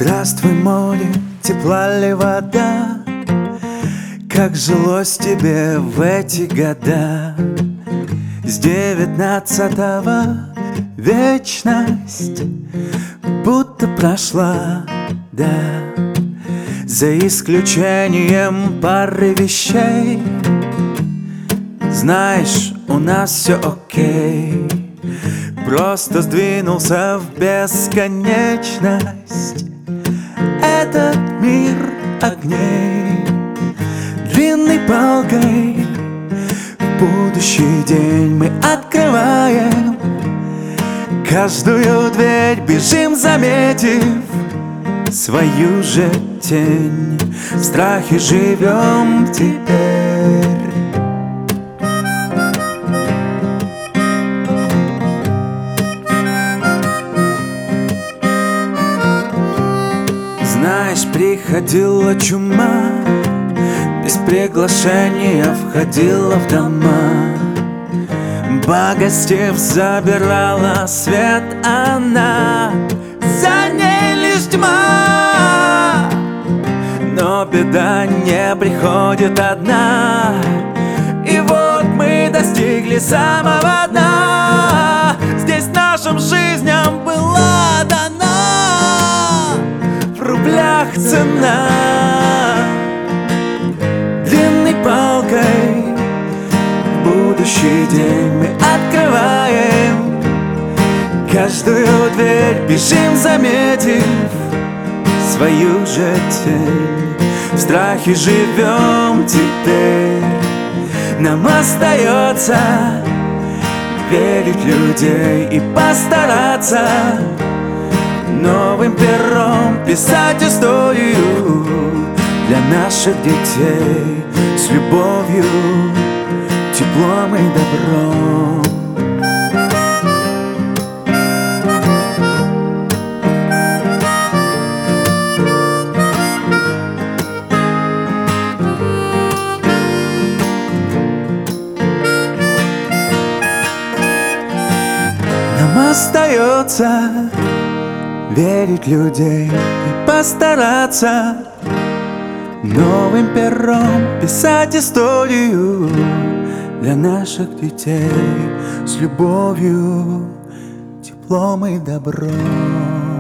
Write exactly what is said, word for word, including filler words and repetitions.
Здравствуй, море, тепла ли вода? Как жилось тебе в эти года? С девятнадцатого вечность будто прошла, да. За исключением пары вещей, знаешь, у нас все окей. Просто сдвинулся в бесконечность этот мир огней. Длинной палкой в будущий день мы открываем каждую дверь, бежим, заметив свою же тень. В страхе живем теперь. Знаешь, приходила чума, без приглашения входила в дома. Богостев забирала свет она, за ней лишь тьма. Но беда не приходит одна, и вот мы достигли самого дна. Здесь нашим жизням была дана в рублях цена. Длинной палкой в будущий день мы открываем каждую дверь, бежим, заметив свою же тень. В страхе живем теперь. Нам остается верить людей и постараться новым пером писать историю для наших детей с любовью, теплом и добром. Нам остается верить людей и постараться новым пером писать историю для наших детей с любовью, теплом и добром.